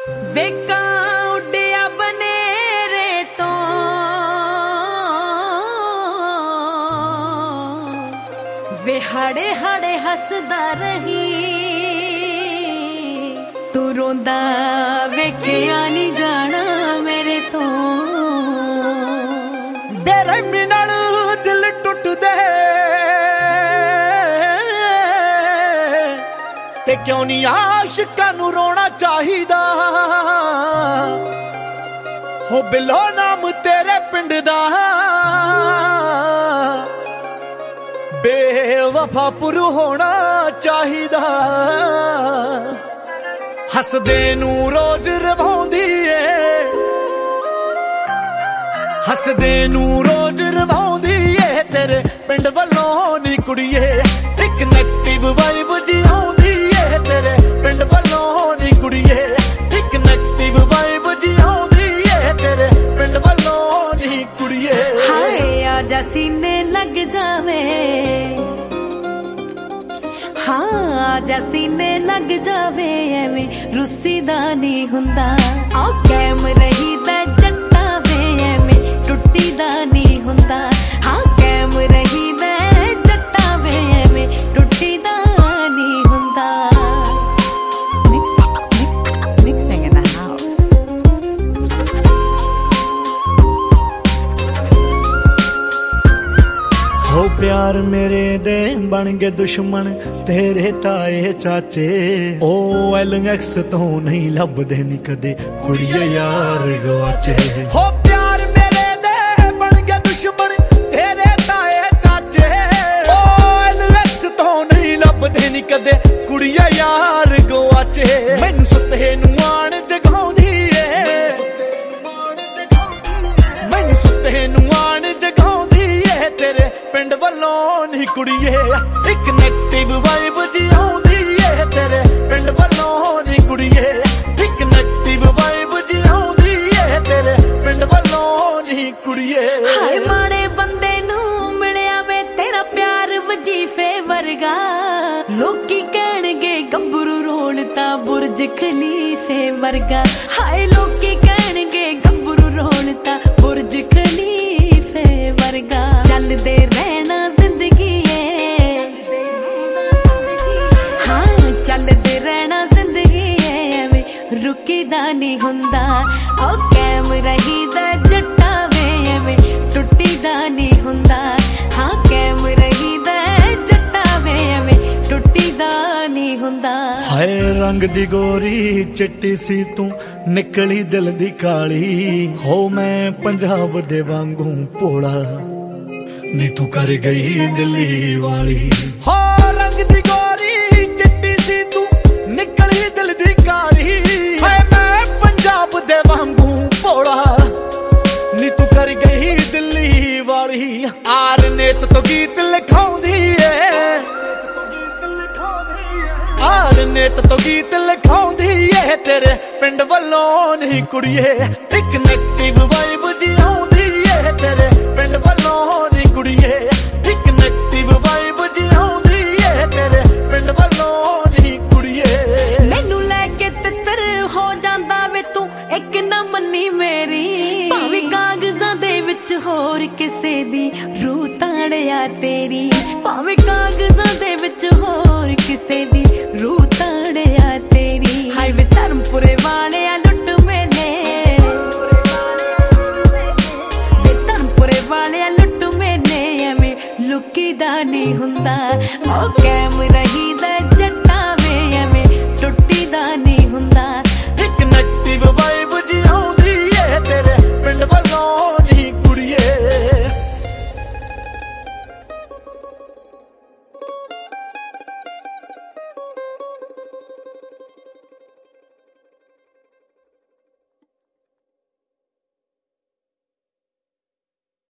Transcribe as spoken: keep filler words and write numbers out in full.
वेका उड्डिया बनेरे तो वे हाड़े हाड़े हसदा रही तू रोंदा वेखिया नहीं जाना मेरे तो बेरहमी नाल दिल टुट दे ते क्यों नहीं आशिकां नूं रोना चाहिदा हो बिलो नाम तेरे पिंड दा बेवफा पुरु होना चाहिदा हसदे नूं रोज रवाउंदी ए हसदे नूं रोज रवाउंदी ए तेरे पिंड वल्लों नी कुड़िए इक नेगेटिव वाइब जी आउंदी ए तेरे पिंड वल्लों नी कुड़िए इक नेगेटिव वाइब जी आउंदी ए तेरे पिंड वल्लों नी कुड़िए हाय आजा सीने लग जावे हाँ आजा सीने लग जावे एवें रुस्सी दा नहीं हुंदा आ कैम रही दा जट्टा वे एवें टुट्टी दा नहीं हुंदा हाँ कैम रही दा जट्टा वे एवें टुट्टी दा नहीं हुंदा Mix, mix, mixing in the house हो प्यार मेरे दे बन गए दुश्मन तेरे ताए चाचे ओ एल एक्स तो नहीं लभदे नी कदे कुड़िए यार गवाचे हो प्यार मेरे दे बन गए दुश्मन तेरे ताए चाचे ओ एल एक्स तो नहीं लभदे नी कदे कुड़िए यार गवाचे मैनू सुते नू आण जगाउंदी ए मैनू सुते नू आण जगाउंदी ए तेरे पिंड वल्लों नी कुड़िए इक नेगेटिव वाइब जी आउंदी ए तेरे पिंड वल्लों नी कुड़िए इक नेगेटिव वाइब जी आउंदी ए तेरे पिंड वल्लों नी कुड़िए हाय माड़े बंदे नू मिलिया वे तेरा प्यार वजीफे वर्गा लोकी कहणगे गब्बरू रोलता बुर्ज खलीफे वर्गा हाय लोकी कहणगे गब्बरू रोलता बुर्ज खलीफे वर्गा चलदे रहना जिंदगी है हाँ चलदे रहना जिंदगी है एवें रुकी दा नहीं हुंदा ओ कैम रही दा जट्टा वे एवें टुट्टी दा नहीं हुंदा हाँ कैम रही दा जट्टा वे एवें टुट्टी दा नहीं हुंदा हाय रंग दी गोरी चिट्टी सी तू निकली दिल दी काली हो मैं पंजाब दे वांगू भोला नी तू कर गई दिल्ली वाली हो रंग दी गोरी चिट्टी सी तू निकली दिल दी काली है मैं पंजाब दे वांगू भोला नी तू कर गई दिल्ली वाली आर नेत तो गीत लिखाउंदी ए आर नेत तो गीत लिखाउंदी ए तेरे पिंड वल्लों नी कुड़िए इक नेगेटिव वाइब जी आउंदी ए तेरे पिंड वल्लों नी कुड़िए इक नेगेटिव वाइब जी आउंदी ए तेरे पिंड वल्लों नी कुड़िए मैनू लेके तितर हो जांदा वे तू एक ना मन्नी मेरी भाਵੇਂ ਕਾਗਜ਼ਾਂ ਦੇ ਵਿੱਚ ਹੋਰ ਕਿਸੇ ਦੀ ਰੂਹ ਤਾੜਿਆ ਤੇਰੀ ਭਾਵੇਂ ਕਾਗਜ਼ਾਂ ਦੇ ਵਿੱਚ ਹੋਰ ਕਿਸੇ ਦੀ ਰੂਹ ਤਾੜਿਆ ਤੇਰੀ ਹਾਏ ਵੇ ਧਰਮਪੁਰੇ ਵਾਲਿਆ ਲੁੱਟ ਮੇਲੇ ਵੇ ਧਰਮਪੁਰੇ ਵਾਲਿਆ ਲੁੱਟ ਮੇਲੇ ਐਵੇਂ ਲੁਕੀ ਦਾ ਨਹੀਂ ਹੁੰਦਾ ਉਹ ਕੈਮ ਰਹੀ